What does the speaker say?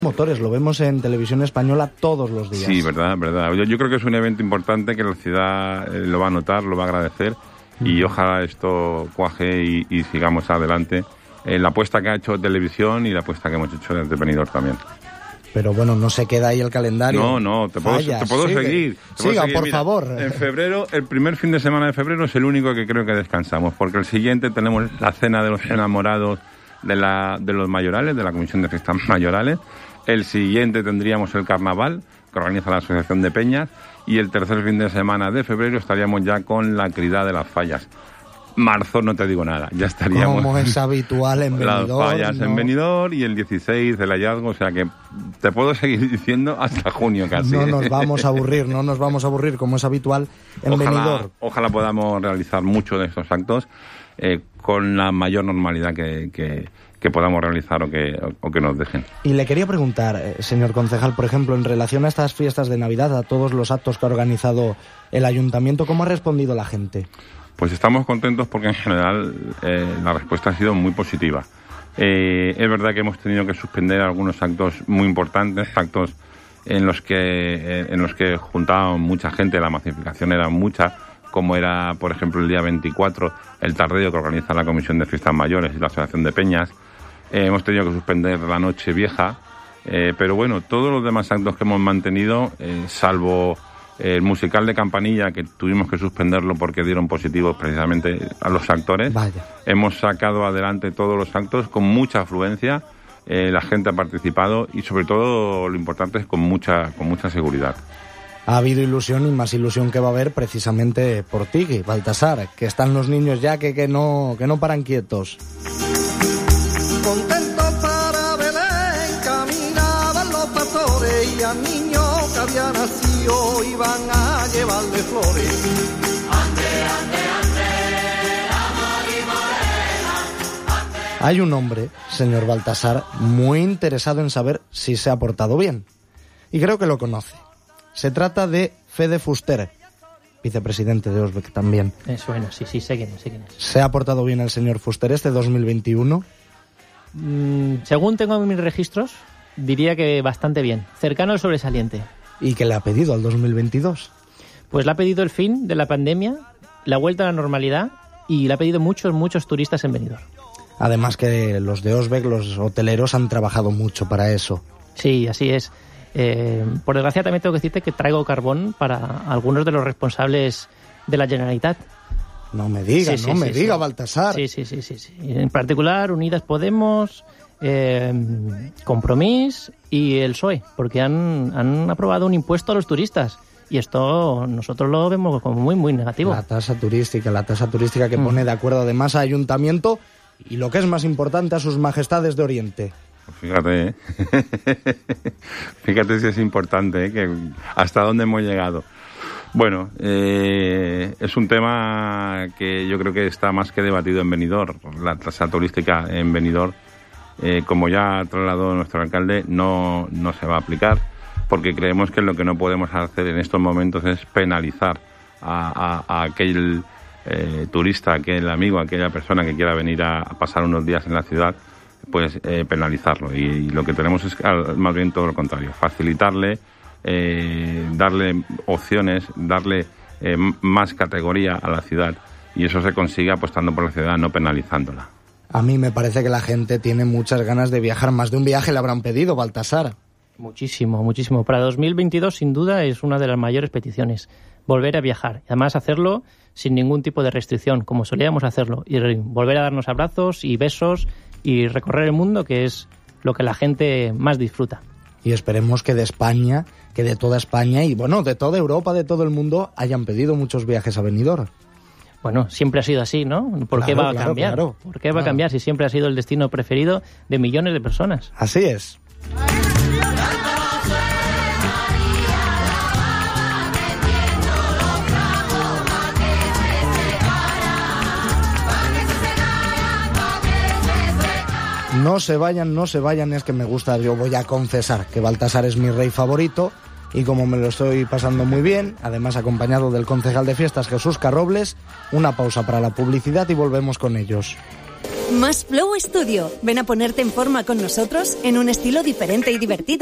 motores, lo vemos en televisión española todos los días. Sí, verdad. Yo creo que es un evento importante que la ciudad lo va a notar, lo va a agradecer y ojalá esto cuaje y sigamos adelante en la apuesta que ha hecho Televisión y la apuesta que hemos hecho desde Benidorm también. Pero bueno, no se queda ahí el calendario. No, te puedo seguir. Siga, por Mira, favor. En febrero, el primer fin de semana de febrero es el único que creo que descansamos, porque el siguiente tenemos la cena de los enamorados de los mayorales, de la Comisión de Fiestas Mayorales. El siguiente tendríamos el carnaval, que organiza la Asociación de Peñas, y el tercer fin de semana de febrero estaríamos ya con la Crida de las Fallas. Marzo no te digo nada, ya estaríamos... Como es habitual en Benidorm. Las fallas en Benidorm y el 16 el hallazgo, o sea que te puedo seguir diciendo hasta junio casi. No nos vamos a aburrir como es habitual en Benidorm. Ojalá podamos realizar muchos de estos actos con la mayor normalidad que podamos realizar o que nos dejen. Y le quería preguntar, señor concejal, por ejemplo, en relación a estas fiestas de Navidad, a todos los actos que ha organizado el Ayuntamiento, ¿cómo ha respondido la gente? Pues estamos contentos porque en general la respuesta ha sido muy positiva. Es verdad que hemos tenido que suspender algunos actos muy importantes, actos en los que juntaban mucha gente, la masificación era mucha, como era, por ejemplo, el día 24, el tardeo que organiza la Comisión de Fiestas Mayores y la Asociación de Peñas. Hemos tenido que suspender la Noche Vieja, pero bueno, todos los demás actos que hemos mantenido, salvo el musical de Campanilla, que tuvimos que suspenderlo porque dieron positivos precisamente a los actores. Vaya. Hemos sacado adelante todos los actos con mucha afluencia, la gente ha participado y sobre todo lo importante es con mucha seguridad. Ha habido ilusión y más ilusión que va a haber precisamente por ti, Baltasar, que están los niños ya que no paran quietos. Contento para Belén, caminaban los pastores y al niño que había nacido iban a llevarle flores. Hay un hombre, señor Baltasar, muy interesado en saber si se ha portado bien. Y creo que lo conoce. Se trata de Fede Fuster, vicepresidente de Osbeck también. Bueno, sí, sé quién es. ¿Se ha portado bien el señor Fuster este 2021? Según tengo en mis registros, diría que bastante bien. Cercano al sobresaliente. ¿Y qué le ha pedido al 2022? Pues le ha pedido el fin de la pandemia, la vuelta a la normalidad y le ha pedido muchos turistas en Benidorm. Además que los de Osbeck, los hoteleros, han trabajado mucho para eso. Sí, así es. Por desgracia también tengo que decirte que traigo carbón para algunos de los responsables de la Generalitat. No me diga, Baltasar. Sí. En particular, Unidas Podemos, Compromís y el PSOE, porque han aprobado un impuesto a los turistas. Y esto nosotros lo vemos como muy negativo. La tasa turística que pone de acuerdo además a Ayuntamiento y lo que es más importante a sus majestades de Oriente. Fíjate, fíjate si es importante, que hasta dónde hemos llegado. Bueno, es un tema que yo creo que está más que debatido en Benidorm. La tasa turística en Benidorm, como ya trasladó nuestro alcalde, no se va a aplicar, porque creemos que lo que no podemos hacer en estos momentos es penalizar a aquel turista, aquel amigo, aquella persona que quiera venir a pasar unos días en la ciudad, pues penalizarlo. Y lo que tenemos es más bien todo lo contrario, facilitarle, darle opciones, darle más categoría a la ciudad, y eso se consigue apostando por la ciudad, no penalizándola. A mí me parece que la gente tiene muchas ganas de viajar, más de un viaje le habrán pedido, Baltasar. Muchísimo. Para 2022 sin duda es una de las mayores peticiones, volver a viajar, y además hacerlo sin ningún tipo de restricción, como solíamos hacerlo, y volver a darnos abrazos y besos y recorrer el mundo, que es lo que la gente más disfruta. Y esperemos que de España, que de toda España y bueno, de toda Europa, de todo el mundo, hayan pedido muchos viajes a Benidorm. Bueno, siempre ha sido así, ¿no? ¿Por qué va a cambiar? Claro. ¿Por qué va a cambiar si siempre ha sido el destino preferido de millones de personas? Así es. No se vayan, es que me gusta, yo voy a confesar que Baltasar es mi rey favorito y como me lo estoy pasando muy bien, además acompañado del concejal de fiestas Jesús Carrobles, una pausa para la publicidad y volvemos con ellos. Más Flow Studio. Ven a ponerte en forma con nosotros en un estilo diferente y divertido.